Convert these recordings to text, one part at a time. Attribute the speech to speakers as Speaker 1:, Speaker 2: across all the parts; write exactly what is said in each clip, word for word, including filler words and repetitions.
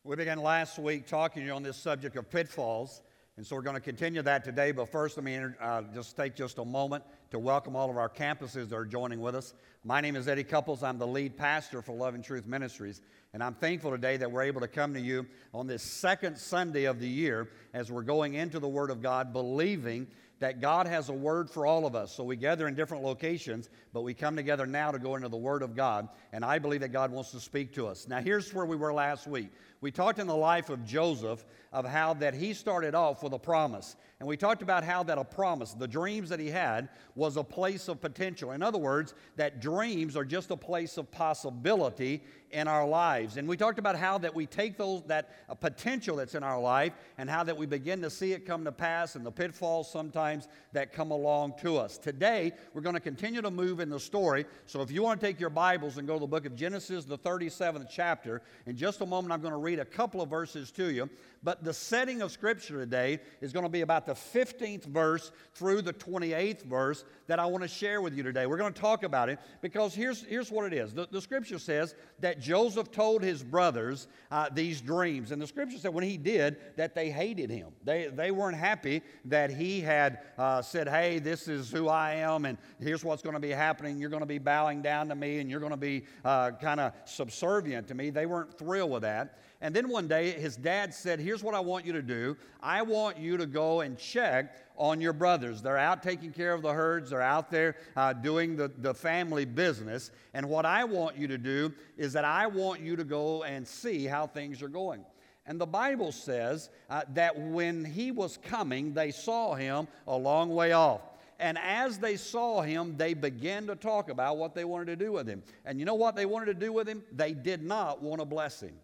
Speaker 1: We began last week talking to you on this subject of pitfalls, and so we're going to continue that today. But first, let me uh, just take just a moment to welcome all of our campuses that are joining with us. My name is Eddie Couples. I'm the lead pastor for Love and Truth Ministries, and I'm thankful today that we're able to come to you on this second Sunday of the year as we're going into the Word of God, believing that God has a word for all of us. So we gather in different locations, but we come together now to go into the Word of God, and I believe that God wants to speak to us. Now, here's where we were last week. We talked in the life of Joseph of how that he started off with a promise. And we talked about how that a promise, the dreams that he had, was a place of potential. In other words, that dreams are just a place of possibility in our lives. And we talked about how that we take those that uh, potential that's in our life and how that we begin to see it come to pass and the pitfalls sometimes that come along to us. Today, we're going to continue to move in the story. So if you want to take your Bibles and go to the book of Genesis, the thirty-seventh chapter, in just a moment I'm going to read a couple of verses to you. But the setting of Scripture today is going to be about the fifteenth verse through the twenty-eighth verse that I want to share with you today. We're going to talk about it because here's, here's what it is. The, the Scripture says that Joseph told his brothers uh, these dreams. And the Scripture said when he did that they hated him. They, they weren't happy that he had uh, said, hey, this is who I am and here's what's going to be happening. You're going to be bowing down to me and you're going to be uh, kind of subservient to me. They weren't thrilled with that. And then one day his dad said, here's what I want you to do. I want you to go and check on your brothers. They're out taking care of the herds. They're out there uh, doing the, the family business. And what I want you to do is that I want you to go and see how things are going. And the Bible says uh, that when he was coming, they saw him a long way off. And as they saw him, they began to talk about what they wanted to do with him. And you know what they wanted to do with him? They did not want to bless him.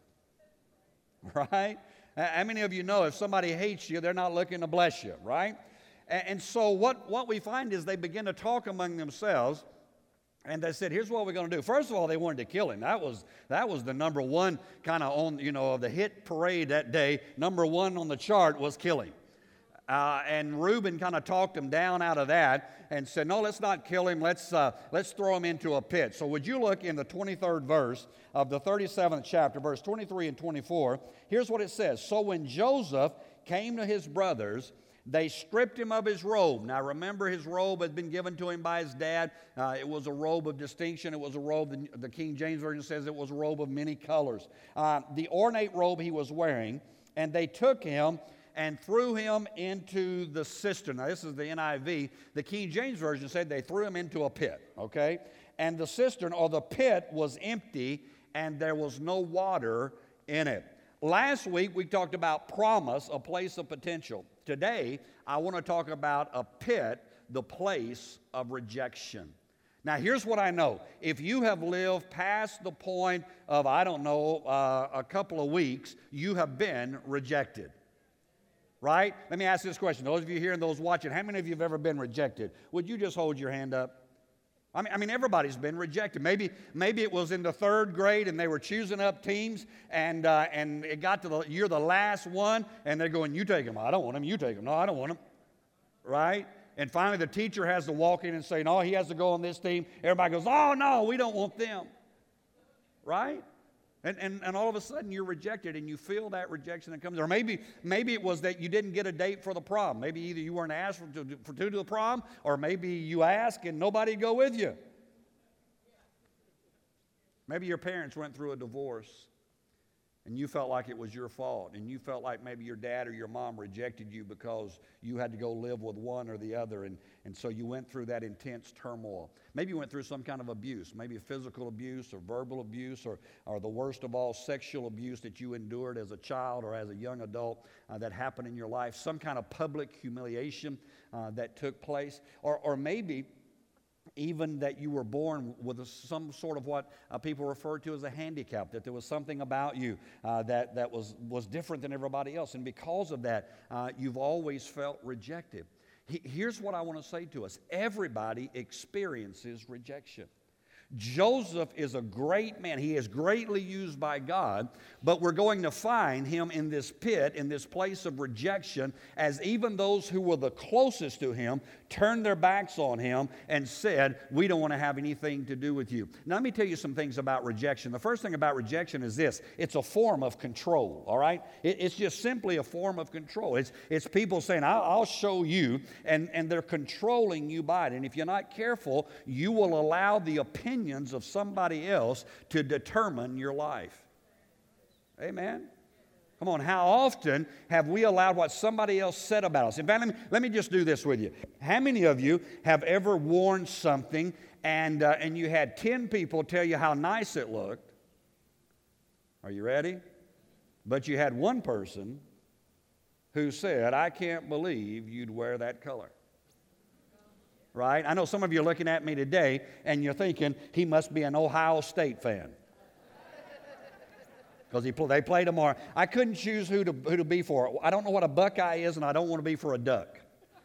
Speaker 1: Right? How many of you know if somebody hates you, they're not looking to bless you, right? And so what, what we find is they begin to talk among themselves, and they said, here's what we're going to do. First of all, they wanted to kill him. That was, that was the number one kind of on, you know, the hit parade that day. Number one on the chart was killing. Uh, and Reuben kind of talked him down out of that and said, no, let's not kill him. Let's, uh, let's throw him into a pit. So would you look in the twenty-third verse of the thirty-seventh chapter, verse twenty-three and twenty-four. Here's what it says. So when Joseph came to his brothers, they stripped him of his robe. Now remember, his robe had been given to him by his dad. Uh, it was a robe of distinction. It was a robe, the, the King James Version says it was a robe of many colors. Uh, the ornate robe he was wearing, and they took him and threw him into the cistern. Now, this is the N I V. The King James Version said they threw him into a pit, okay? And the cistern, or the pit, was empty, and there was no water in it. Last week, we talked about promise, a place of potential. Today, I want to talk about a pit, the place of rejection. Now, here's what I know. If you have lived past the point of, I don't know, uh, a couple of weeks, you have been rejected. Right? Let me ask this question. Those of you here and those watching, how many of you have ever been rejected? Would you just hold your hand up? I mean, I mean everybody's been rejected. Maybe, maybe it was in the third grade and they were choosing up teams and, uh, and it got to the, you're the last one and they're going, you take them. I don't want them. You take them. No, I don't want them. Right? And finally the teacher has to walk in and say, no, he has to go on this team. Everybody goes, oh, no, we don't want them. Right? And, and and all of a sudden you're rejected and you feel that rejection that comes. Or maybe maybe it was that you didn't get a date for the prom. Maybe either you weren't asked for to, for to do the prom, or maybe you asked and nobody go with you. Maybe your parents went through a divorce and you felt like it was your fault. And you felt like maybe your dad or your mom rejected you because you had to go live with one or the other. And, and so you went through that intense turmoil. Maybe you went through some kind of abuse, maybe physical abuse or verbal abuse or, or the worst of all, sexual abuse that you endured as a child or as a young adult uh, that happened in your life. Some kind of public humiliation uh, that took place. Or, or maybe even that you were born with a, some sort of what uh, people refer to as a handicap, that there was something about you uh, that, that was, was different than everybody else. And because of that, uh, you've always felt rejected. He, here's what I want to say to us. Everybody experiences rejection. Joseph is a great man. He is greatly used by God, but we're going to find him in this pit, in this place of rejection, as even those who were the closest to him turned their backs on him and said, we don't want to have anything to do with you. Now, let me tell you some things about rejection. The first thing about rejection is this. It's a form of control, all right? It, it's just simply a form of control. It's, it's people saying, I'll, I'll show you, and, and they're controlling you by it. And if you're not careful, you will allow the opinion of somebody else to determine your life. Amen? Come on, how often have we allowed what somebody else said about us? In fact, let me, let me just do this with you. How many of you have ever worn something and, uh, and you had ten people tell you how nice it looked? Are you ready? But you had one person who said, I can't believe you'd wear that color. Right? I know some of you are looking at me today and you're thinking, he must be an Ohio State fan. Because they play tomorrow. I couldn't choose who to, who to be for. I don't know what a Buckeye is, and I don't want to be for a Duck.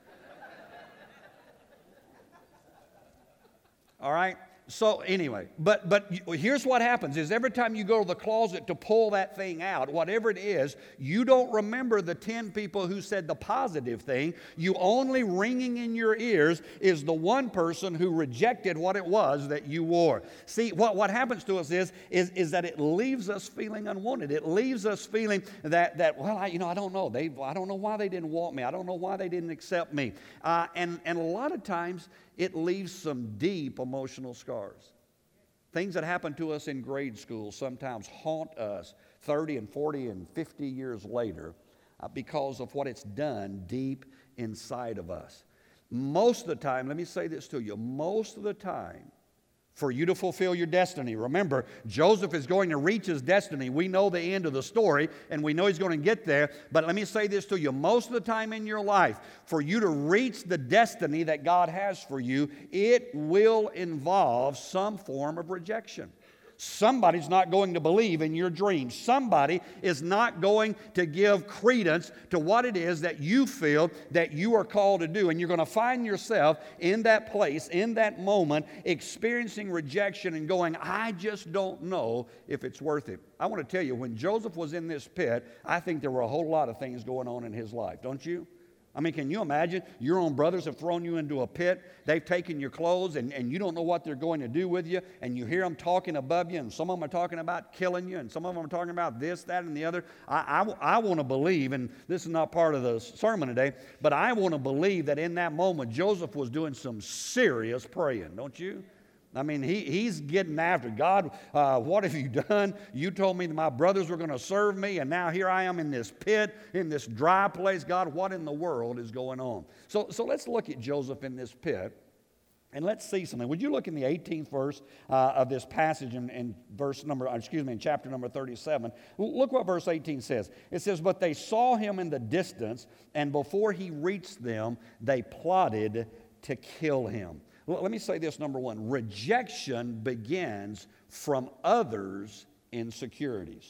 Speaker 1: All right? So anyway, but but here's what happens is every time you go to the closet to pull that thing out, whatever it is, you don't remember the ten people who said the positive thing. You only ringing in your ears is the one person who rejected what it was that you wore. See, what, what happens to us is, is, is that it leaves us feeling unwanted. It leaves us feeling that, that well, I, you know, I don't know. They, I don't know why they didn't want me. I don't know why they didn't accept me. Uh, and, and a lot of times, it leaves some deep emotional scars. Things that happen to us in grade school sometimes haunt us thirty and forty and fifty years later uh, because of what it's done deep inside of us. Most of the time, let me say this to you, most of the time, for you to fulfill your destiny. Remember, Joseph is going to reach his destiny. We know the end of the story, and we know he's going to get there. But let me say this to you. Most of the time in your life, for you to reach the destiny that God has for you, it will involve some form of rejection. Somebody's not going to believe in your dreams. Somebody is not going to give credence to what it is that you feel that you are called to do. And you're going to find yourself in that place, in that moment, experiencing rejection and going, I just don't know if it's worth it. I want to tell you, when Joseph was in this pit, I think there were a whole lot of things going on in his life, don't you? I mean, can you imagine? Your own brothers have thrown you into a pit. They've taken your clothes, and, and you don't know what they're going to do with you. And you hear them talking above you, and some of them are talking about killing you, and some of them are talking about this, that, and the other. I, I, I want to believe, and this is not part of the sermon today, but I want to believe that in that moment, Joseph was doing some serious praying, don't you? I mean, he, he's getting after God. Uh, what have you done? You told me that my brothers were going to serve me, and now here I am in this pit, in this dry place. God, what in the world is going on? So, so let's look at Joseph in this pit, and let's see something. Would you look in the eighteenth verse uh, of this passage in, in verse number, excuse me, in chapter number thirty-seven? Look what verse eighteen says. It says, but they saw him in the distance, and before he reached them, they plotted to kill him. Let me say this, number one. Rejection begins from others' insecurities.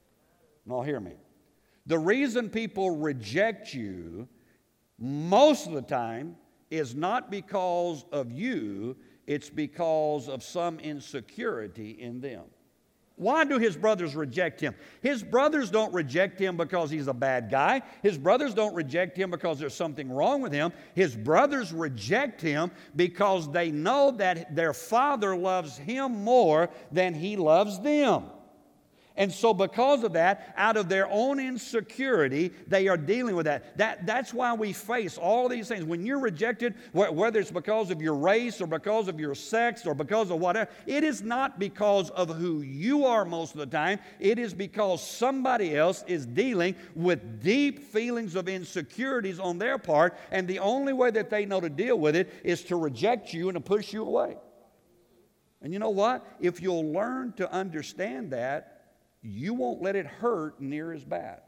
Speaker 1: Now, hear me. The reason people reject you most of the time is not because of you, it's because of some insecurity in them. Why do his brothers reject him? His brothers don't reject him because he's a bad guy. His brothers don't reject him because there's something wrong with him. His brothers reject him because they know that their father loves him more than he loves them. And so because of that, out of their own insecurity, they are dealing with that. that. That's why we face all these things. When you're rejected, whether it's because of your race or because of your sex or because of whatever, it is not because of who you are most of the time. It is because somebody else is dealing with deep feelings of insecurities on their part, and the only way that they know to deal with it is to reject you and to push you away. And you know what? If you'll learn to understand that, you won't let it hurt near as bad.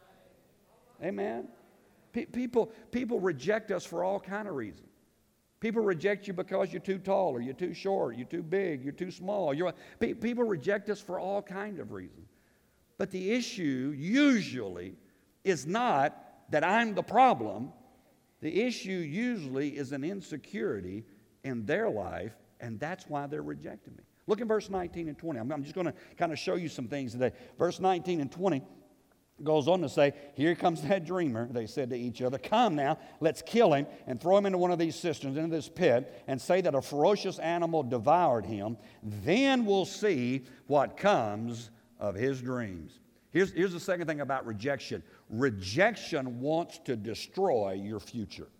Speaker 1: Amen? P- people, people reject us for all kind of reasons. People reject you because you're too tall, or you're too short, you're too big, you're too small. You're, pe- people reject us for all kind of reasons. But the issue usually is not that I'm the problem. The issue usually is an insecurity in their life And that's why they're rejecting me. Look in verse nineteen and twenty. I'm, I'm just going to kind of show you some things today. Verse nineteen and twenty goes on to say, here comes that dreamer. They said to each other, come now, let's kill him and throw him into one of these cisterns, into this pit, and say that a ferocious animal devoured him. Then we'll see what comes of his dreams. Here's, here's the second thing about rejection. Rejection wants to destroy your future.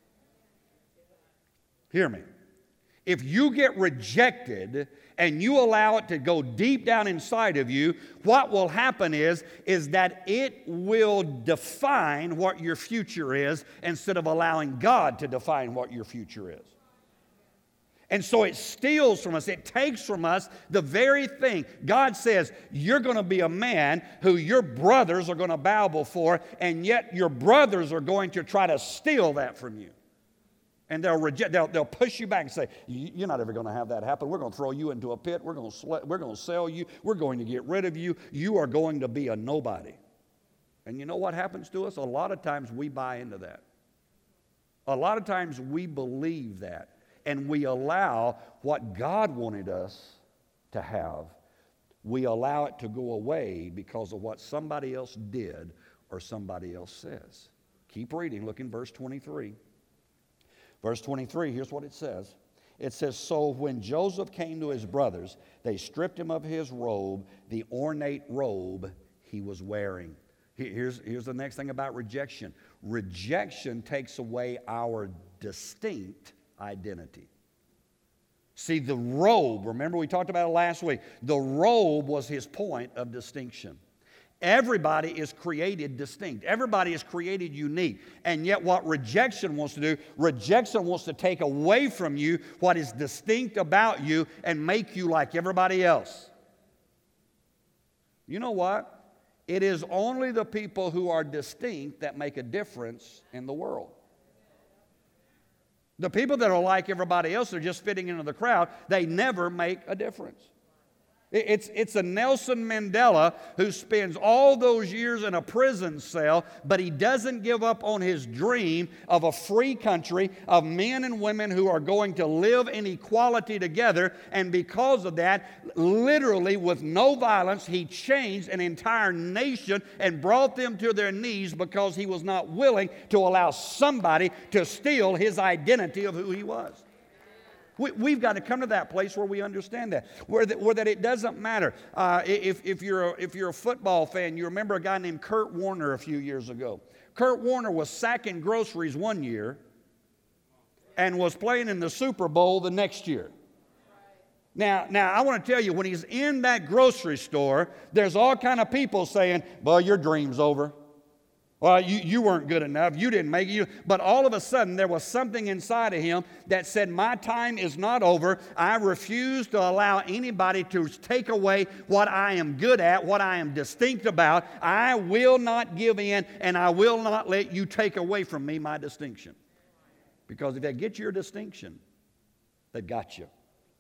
Speaker 1: Hear me. If you get rejected and you allow it to go deep down inside of you, what will happen is, is that it will define what your future is instead of allowing God to define what your future is. And so it steals from us. It takes from us the very thing. God says, you're going to be a man who your brothers are going to bow before, and yet your brothers are going to try to steal that from you. And they'll reject, they'll, they'll push you back and say, you're not ever going to have that happen. We're going to throw you into a pit. We're going to sl- we're going to sell you. We're going to get rid of you. You are going to be a nobody. And you know what happens to us? A lot of times we buy into that. A lot of times we believe that. And we allow what God wanted us to have, we allow it to go away because of what somebody else did or somebody else says. Keep reading. Look in verse twenty-three. Verse twenty-three, here's what it says. It says, so when Joseph came to his brothers, they stripped him of his robe, the ornate robe he was wearing. Here's, here's the next thing about rejection. Rejection takes away our distinct identity. See, the robe, remember we talked about it last week, the robe was his point of distinction. Everybody is created distinct. Everybody is created unique. And yet what rejection wants to do, rejection wants to take away from you what is distinct about you and make you like everybody else. You know what? It is only the people who are distinct that make a difference in the world. The people that are like everybody else, they're just fitting into the crowd, they never make a difference. It's, it's a Nelson Mandela who spends all those years in a prison cell, but he doesn't give up on his dream of a free country, of men and women who are going to live in equality together. And because of that, literally with no violence, he changed an entire nation and brought them to their knees because he was not willing to allow somebody to steal his identity of who he was. We, we've got to come to that place where we understand that, where that, where that it doesn't matter. Uh, if, if, you're a, if you're a football fan, you remember a guy named Kurt Warner a few years ago. Kurt Warner was sacking groceries one year and was playing in the Super Bowl the next year. Now, now I want to tell you, when he's in that grocery store, there's all kind of people saying, well, your dream's over. Well, you, you weren't good enough. You didn't make it. You, but all of a sudden, there was something inside of him that said, my time is not over. I refuse to allow anybody to take away what I am good at, what I am distinct about. I will not give in, and I will not let you take away from me my distinction. Because if they get your distinction, they've got you.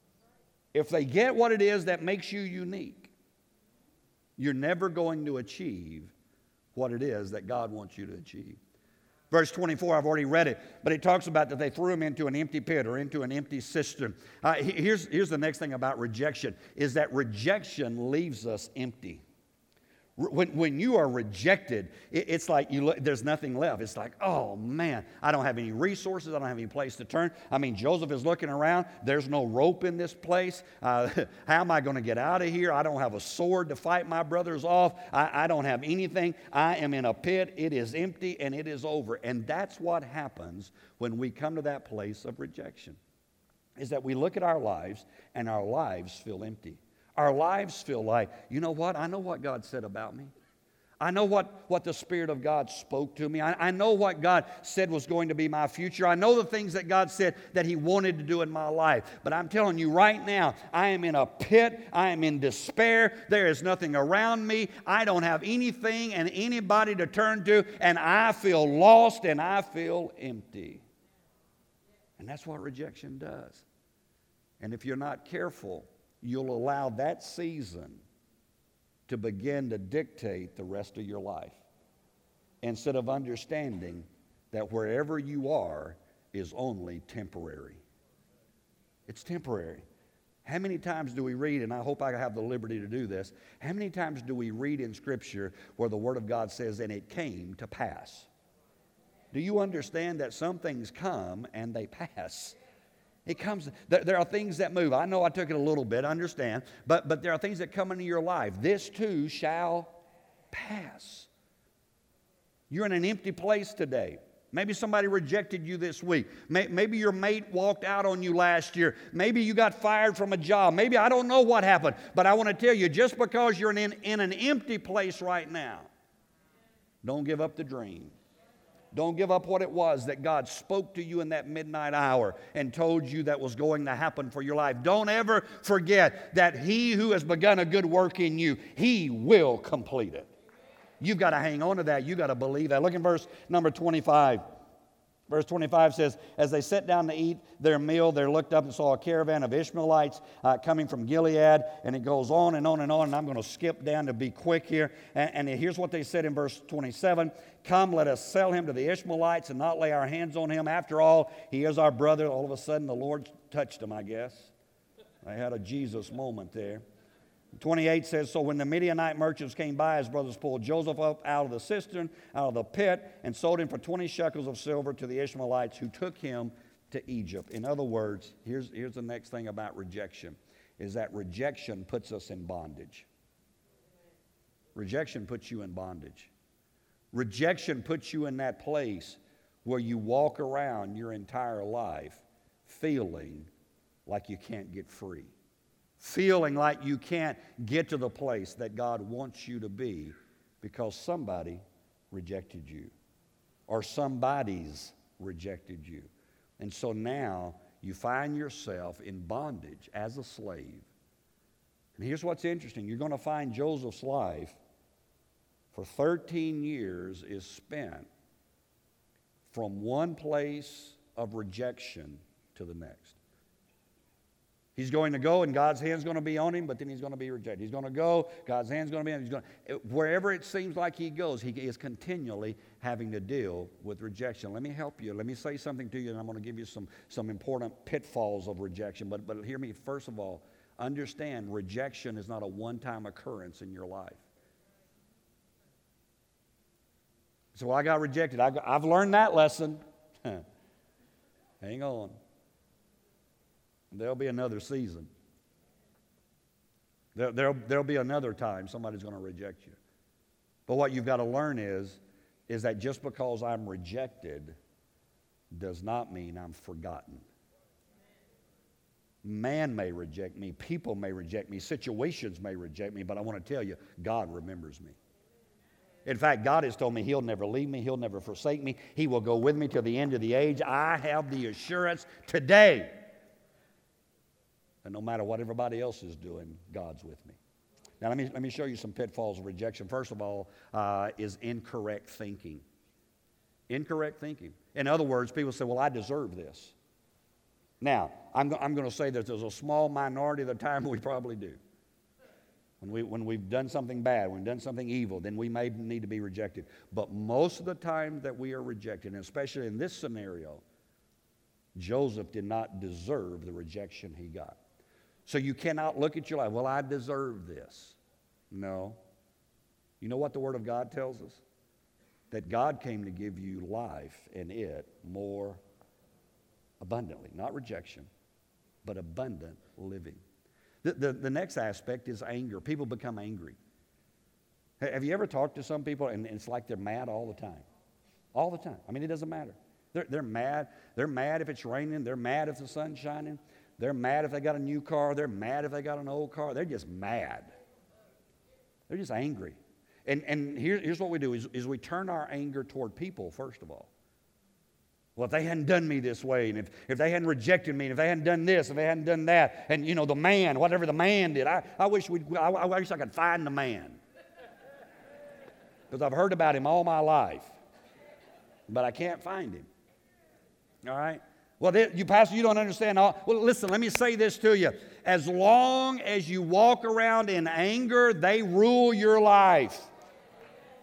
Speaker 1: If they get what it is that makes you unique, you're never going to achieve what it is that God wants you to achieve. Verse twenty-four, I've already read it, but it talks about that they threw him into an empty pit or into an empty cistern. Uh, here's, here's the next thing about rejection, is that rejection leaves us empty. When, when you are rejected, it, it's like you look, there's nothing left. It's like, oh man, I don't have any resources. I don't have any place to turn. I mean, Joseph is looking around. There's no rope in this place. Uh, how am I going to get out of here? I don't have a sword to fight my brothers off. I, I don't have anything. I am in a pit. It is empty and it is over. And that's what happens when we come to that place of rejection, is that we look at our lives and our lives feel empty. Our lives feel like, you know what? I know what God said about me. I know what, what the Spirit of God spoke to me. I, I know what God said was going to be my future. I know the things that God said that He wanted to do in my life. But I'm telling you right now, I am in a pit. I am in despair. There is nothing around me. I don't have anything and anybody to turn to. And I feel lost and I feel empty. And that's what rejection does. And if you're not careful, you'll allow that season to begin to dictate the rest of your life, instead of understanding that wherever you are is only temporary. It's temporary. How many times do we read, and I hope I have the liberty to do this, how many times do we read in Scripture where the Word of God says, and it came to pass? Do you understand that some things come and they pass? It comes, there, there are things that move. I know I took it a little bit, I understand, but, but there are things that come into your life. This too shall pass. You're in an empty place today. Maybe somebody rejected you this week. Maybe your mate walked out on you last year. Maybe you got fired from a job. Maybe I don't know what happened. But I want to tell you, just because you're in, in an empty place right now, don't give up the dream. Don't give up what it was that God spoke to you in that midnight hour and told you that was going to happen for your life. Don't ever forget that He who has begun a good work in you, He will complete it. You've got to hang on to that. You've got to believe that. Look in verse number twenty-five. Verse twenty-five says, as they sat down to eat their meal, they looked up and saw a caravan of Ishmaelites uh, coming from Gilead. And it goes on and on and on. And I'm going to skip down to be quick here. And, and here's what they said in verse twenty-seven. Come, let us sell him to the Ishmaelites and not lay our hands on him. After all, he is our brother. All of a sudden, the Lord touched him, I guess. They had a Jesus moment there. twenty-eight says, so when the Midianite merchants came by, his brothers pulled Joseph up out of the cistern, out of the pit, and sold him for twenty shekels of silver to the Ishmaelites, who took him to Egypt. In other words, here's, here's the next thing about rejection, is that rejection puts us in bondage. Rejection puts you in bondage. Rejection puts you in that place where you walk around your entire life feeling like you can't get free. Feeling like you can't get to the place that God wants you to be because somebody rejected you or somebody's rejected you. And so now you find yourself in bondage as a slave. And here's what's interesting. You're going to find Joseph's life for thirteen years is spent from one place of rejection to the next. He's going to go and God's hand's going to be on him, but then he's going to be rejected. He's going to go, God's hand's going to be on him. He's going to, wherever it seems like he goes, he is continually having to deal with rejection. Let me help you. Let me say something to you, and I'm going to give you some, some important pitfalls of rejection. But, but hear me, first of all, understand rejection is not a one-time occurrence in your life. So I got rejected. I got, I've learned that lesson. Hang on. There'll be another season. There, there'll, there'll be another time somebody's going to reject you. But what you've got to learn is, is that just because I'm rejected does not mean I'm forgotten. Man may reject me, people may reject me, situations may reject me, but I want to tell you, God remembers me. In fact, God has told me He'll never leave me, He'll never forsake me, He will go with me till the end of the age. I have the assurance today and no matter what everybody else is doing, God's with me. Now, let me, let me show you some pitfalls of rejection. First of all, uh, is incorrect thinking. Incorrect thinking. In other words, people say, well, I deserve this. Now, I'm, I'm going to say that there's a small minority of the time we probably do. When, we, when we've done something bad, when we've done something evil, then we may need to be rejected. But most of the time that we are rejected, and especially in this scenario, Joseph did not deserve the rejection he got. So you cannot look at your life, well, I deserve this. No. You know what the Word of God tells us? That God came to give you life and it more abundantly. Not rejection, but abundant living. The, the, the next aspect is anger. People become angry. Have you ever talked to some people and it's like they're mad all the time? All the time. I mean, it doesn't matter. They're, they're mad. They're mad if it's raining. They're mad if the sun's shining. They're mad if they got a new car. They're mad if they got an old car. They're just mad. They're just angry. And, and here, here's what we do is, is we turn our anger toward people, first of all. Well, if they hadn't done me this way, and if, if they hadn't rejected me, and if they hadn't done this, if they hadn't done that, and, you know, the man, whatever the man did, I, I, wish, we'd, I, I wish I could find the man. Because I've heard about him all my life. But I can't find him. All right? Well, they, you pastor, you don't understand. All, well, listen, let me say this to you. As long as you walk around in anger, they rule your life.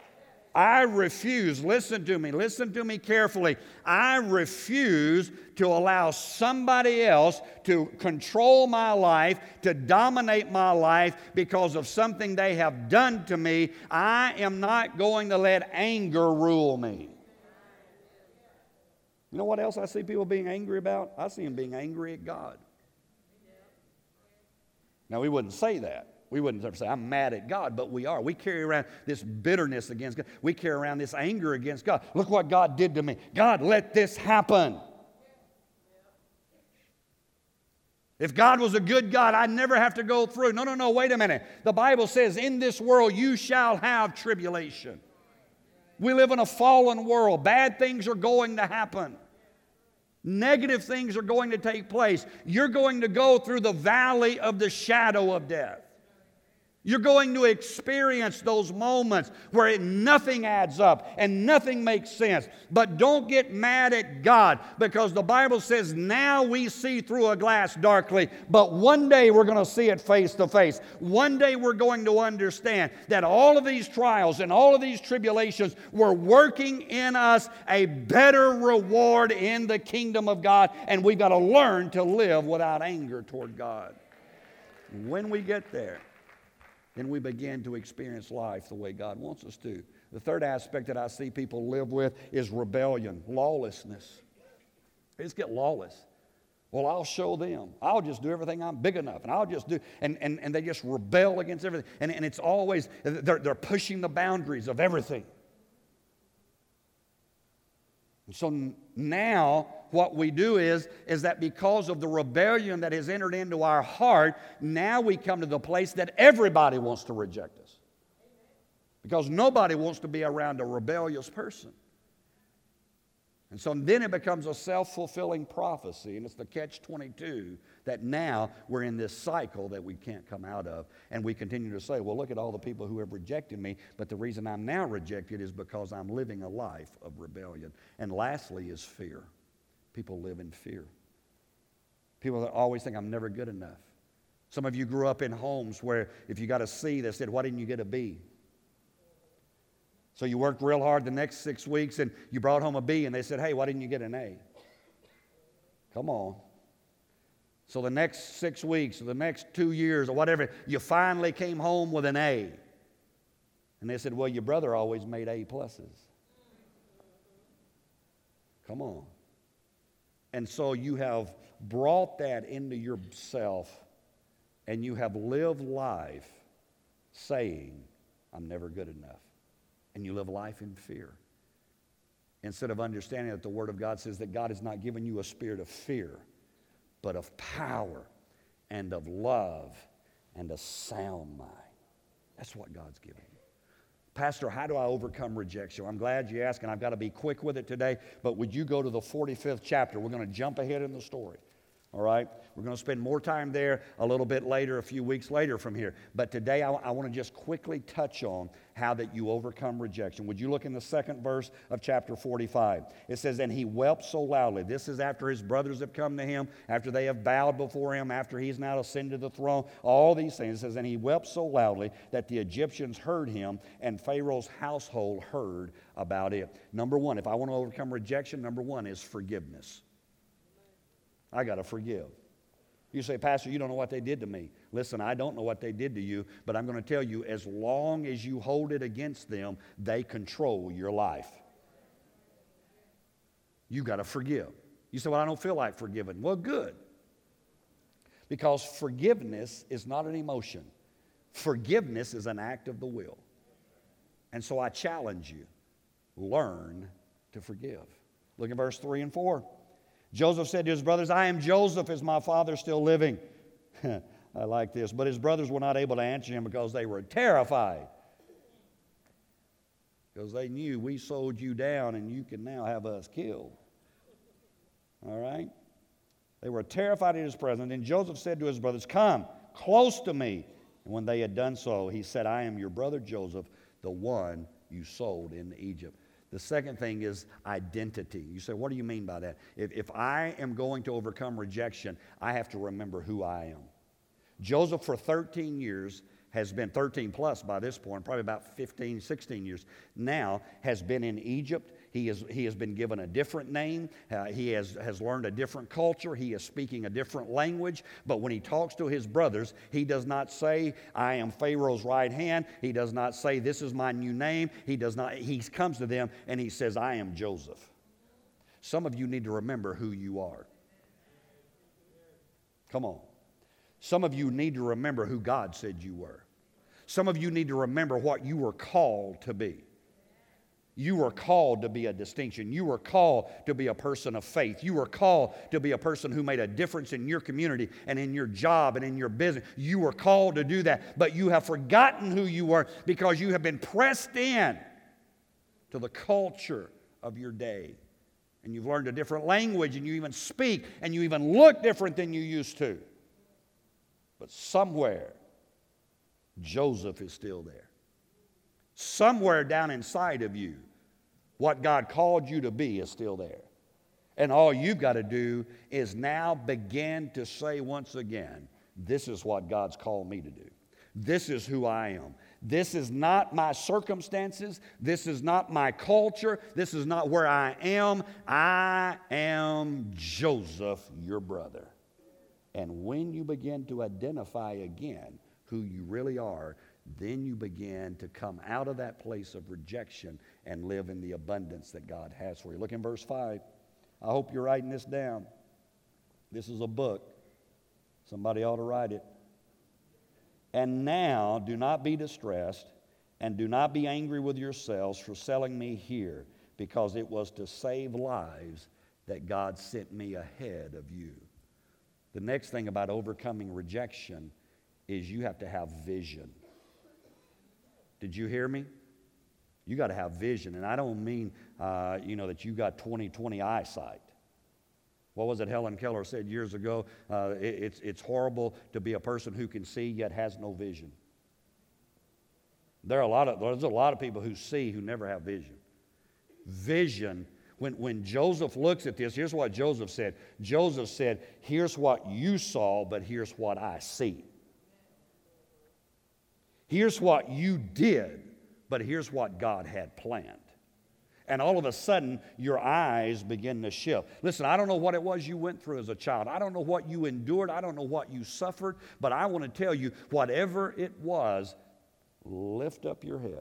Speaker 1: I refuse, listen to me, listen to me carefully. I refuse to allow somebody else to control my life, to dominate my life because of something they have done to me. I am not going to let anger rule me. You know what else I see people being angry about? I see them being angry at God. Now, we wouldn't say that. We wouldn't ever say, I'm mad at God, but we are. We carry around this bitterness against God. We carry around this anger against God. Look what God did to me. God, let this happen. If God was a good God, I'd never have to go through. No, no, no, wait a minute. The Bible says, in this world you shall have tribulation. We live in a fallen world. Bad things are going to happen. Negative things are going to take place. You're going to go through the valley of the shadow of death. You're going to experience those moments where it, nothing adds up and nothing makes sense. But don't get mad at God, because the Bible says now we see through a glass darkly, but one day we're going to see it face to face. One day we're going to understand that all of these trials and all of these tribulations were working in us a better reward in the kingdom of God, and we've got to learn to live without anger toward God. When we get there, then we begin to experience life the way God wants us to. The third aspect that I see people live with is rebellion, lawlessness. They just get lawless. Well, I'll show them. I'll just do everything. I'm big enough. And I'll just do, and, and, and they just rebel against everything. And, and it's always, they're, they're pushing the boundaries of everything. And so now what we do is, is that because of the rebellion that has entered into our heart, now we come to the place that everybody wants to reject us. Because nobody wants to be around a rebellious person. And so then it becomes a self-fulfilling prophecy, and it's the catch twenty-two that now we're in this cycle that we can't come out of. And we continue to say, well, look at all the people who have rejected me, but the reason I'm now rejected is because I'm living a life of rebellion. And lastly is fear. People live in fear. People that always think I'm never good enough. Some of you grew up in homes where if you got a C, they said, why didn't you get a B? So you worked real hard the next six weeks and you brought home a B, and they said, hey, why didn't you get an A? Come on. So the next six weeks or the next two years or whatever, you finally came home with an A. And they said, well, your brother always made A pluses. Come on. And so you have brought that into yourself, and you have lived life saying, I'm never good enough. And you live life in fear. Instead of understanding that the Word of God says that God has not given you a spirit of fear, but of power and of love and a sound mind. That's what God's given you. Pastor, how do I overcome rejection? I'm glad you asked, and I've got to be quick with it today, but would you go to the forty-fifth chapter? We're going to jump ahead in the story. All right? We're going to spend more time there a little bit later, a few weeks later from here. But today I, I want to just quickly touch on how that you overcome rejection. Would you look in the second verse of chapter forty-five? It says, and he wept so loudly. This is after his brothers have come to him, after they have bowed before him, after he's now ascended the throne, all these things. It says, and he wept so loudly that the Egyptians heard him, and Pharaoh's household heard about it. Number one, if I want to overcome rejection, number one is forgiveness. I got to forgive. You say, Pastor, you don't know what they did to me. Listen, I don't know what they did to you, but I'm going to tell you, as long as you hold it against them, they control your life. You got to forgive. You say, well, I don't feel like forgiving. Well, good. Because forgiveness is not an emotion. Forgiveness is an act of the will. And so I challenge you, learn to forgive. Look at verse three and four. Joseph said to his brothers, I am Joseph, is my father still living? I like this. But his brothers were not able to answer him because they were terrified. Because they knew we sold you down and you can now have us killed. All right? They were terrified at his presence. And Joseph said to his brothers, come close to me. And when they had done so, he said, I am your brother Joseph, the one you sold into Egypt. The second thing is identity. You say, what do you mean by that? If, if I am going to overcome rejection, I have to remember who I am. Joseph, for thirteen years, has been thirteen plus by this point, probably about fifteen, sixteen years now, has been in Egypt. He, is, he has been given a different name. Uh, he has, has learned a different culture. He is speaking a different language. But when he talks to his brothers, he does not say, I am Pharaoh's right hand. He does not say, this is my new name. He does not. He comes to them and he says, I am Joseph. Some of you need to remember who you are. Come on. Some of you need to remember who God said you were. Some of you need to remember what you were called to be. You were called to be a distinction. You were called to be a person of faith. You were called to be a person who made a difference in your community and in your job and in your business. You were called to do that, but you have forgotten who you were because you have been pressed in to the culture of your day. And you've learned a different language, and you even speak, and you even look different than you used to. But somewhere, Joseph is still there. Somewhere down inside of you, what God called you to be is still there. And all you've got to do is now begin to say once again, this is what God's called me to do. This is who I am. This is not my circumstances. This is not my culture. This is not where I am. I am Joseph, your brother. And when you begin to identify again who you really are, then you begin to come out of that place of rejection and live in the abundance that God has for you. Look in verse five. I hope you're writing this down. This is a book. Somebody ought to write it. And now do not be distressed, and do not be angry with yourselves for selling me here, because it was to save lives that God sent me ahead of you. The next thing about overcoming rejection is you have to have vision. Did you hear me? You got to have vision. And I don't mean, uh, you know, that you got twenty twenty eyesight. What was it Helen Keller said years ago? Uh, it, it's, it's horrible to be a person who can see yet has no vision. There are a lot of, there's a lot of people who see who never have vision. Vision, when, when Joseph looks at this, here's what Joseph said. Joseph said, here's what you saw, but here's what I see. Here's what you did, but here's what God had planned. And all of a sudden, your eyes begin to shift. Listen, I don't know what it was you went through as a child. I don't know what you endured. I don't know what you suffered. But I want to tell you, whatever it was, lift up your head.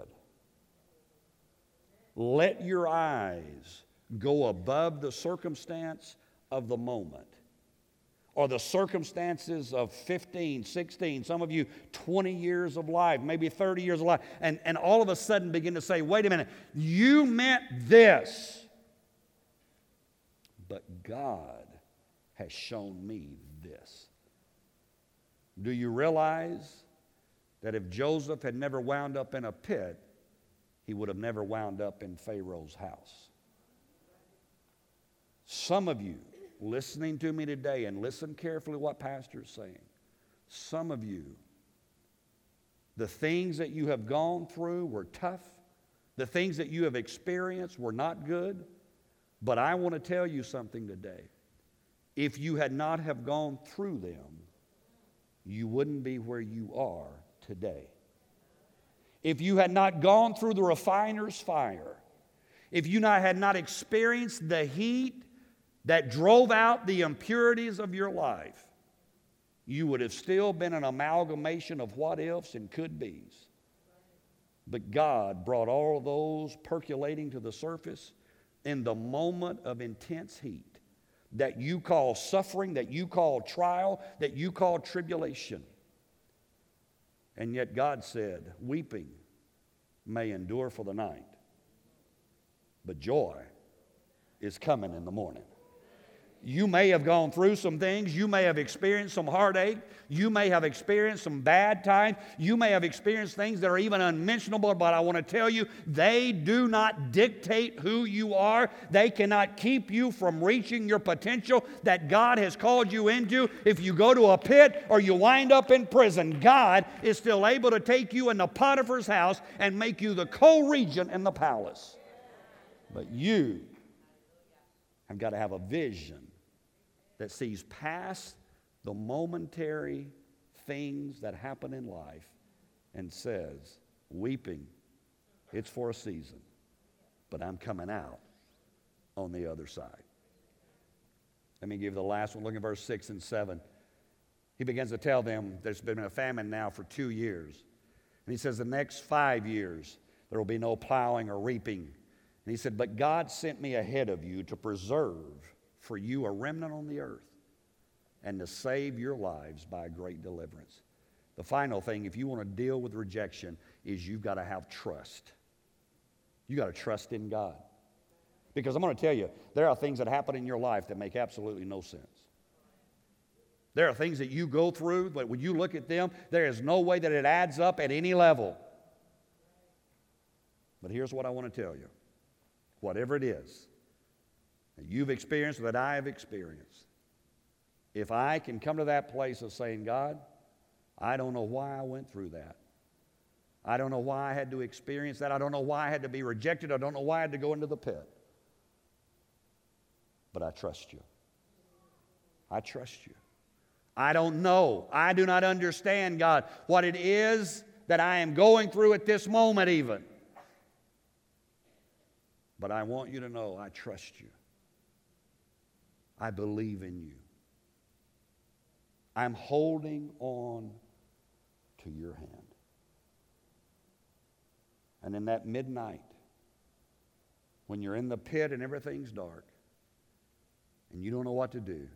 Speaker 1: Let your eyes go above the circumstance of the moment, or the circumstances of fifteen, sixteen, some of you twenty years of life, maybe thirty years of life, and, and all of a sudden begin to say, wait a minute, you meant this, but God has shown me this. Do you realize that if Joseph had never wound up in a pit, he would have never wound up in Pharaoh's house? Some of you listening to me today, and listen carefully to what Pastor is saying. Some of you, the things that you have gone through were tough. The things that you have experienced were not good. But I want to tell you something today. If you had not have gone through them, you wouldn't be where you are today. If you had not gone through the refiner's fire, if you not, had not experienced the heat that drove out the impurities of your life, you would have still been an amalgamation of what ifs and could be's. But God brought all those percolating to the surface in the moment of intense heat that you call suffering, that you call trial, that you call tribulation. And yet God said, weeping may endure for the night, but joy is coming in the morning. You may have gone through some things. You may have experienced some heartache. You may have experienced some bad times. You may have experienced things that are even unmentionable, but I want to tell you, they do not dictate who you are. They cannot keep you from reaching your potential that God has called you into. If you go to a pit or you wind up in prison, God is still able to take you into Potiphar's house and make you the co-regent in the palace. But you have got to have a vision that sees past the momentary things that happen in life and says, weeping, it's for a season, but I'm coming out on the other side. Let me give the last one. Look at verse six and seven. He begins to tell them there's been a famine now for two years. And he says the next five years there will be no plowing or reaping. And he said, but God sent me ahead of you to preserve for you a remnant on the earth and to save your lives by a great deliverance. The final thing, if you want to deal with rejection, is you've got to have trust. You've got to trust in God. Because I'm going to tell you, there are things that happen in your life that make absolutely no sense. There are things that you go through, but when you look at them, there is no way that it adds up at any level. But here's what I want to tell you. Whatever it is that you've experienced, that I have experienced, if I can come to that place of saying, God, I don't know why I went through that. I don't know why I had to experience that. I don't know why I had to be rejected. I don't know why I had to go into the pit. But I trust you. I trust you. I don't know. I do not understand, God, what it is that I am going through at this moment even. But I want you to know I trust you. I believe in you. I'm holding on to your hand. And in that midnight, when you're in the pit and everything's dark, and you don't know what to do,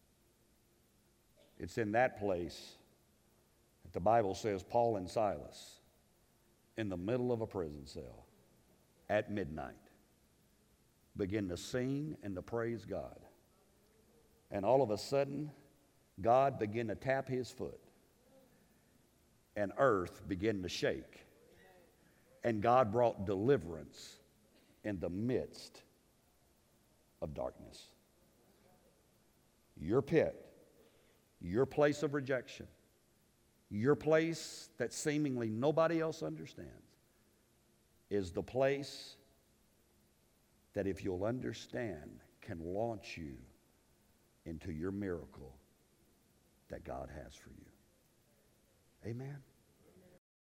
Speaker 1: it's in that place that the Bible says Paul and Silas, in the middle of a prison cell, at midnight, begin to sing and to praise God. And all of a sudden, God began to tap his foot, and earth began to shake. And God brought deliverance in the midst of darkness. Your pit, your place of rejection, your place that seemingly nobody else understands, is the place that, if you'll understand, can launch you into your miracle that God has for you. Amen.